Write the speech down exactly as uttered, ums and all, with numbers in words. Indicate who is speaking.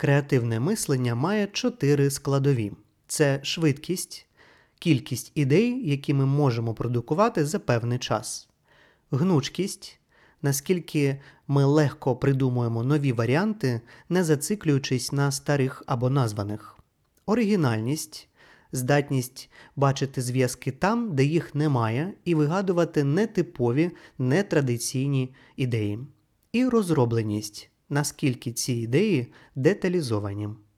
Speaker 1: Креативне мислення має чотири складові. Це швидкість, кількість ідей, які ми можемо продукувати за певний час. Гнучкість, наскільки ми легко придумуємо нові варіанти, не зациклюючись на старих або названих. Оригінальність, здатність бачити зв'язки там, де їх немає, і вигадувати нетипові, нетрадиційні ідеї. І розробленість, наскільки ці ідеї деталізовані.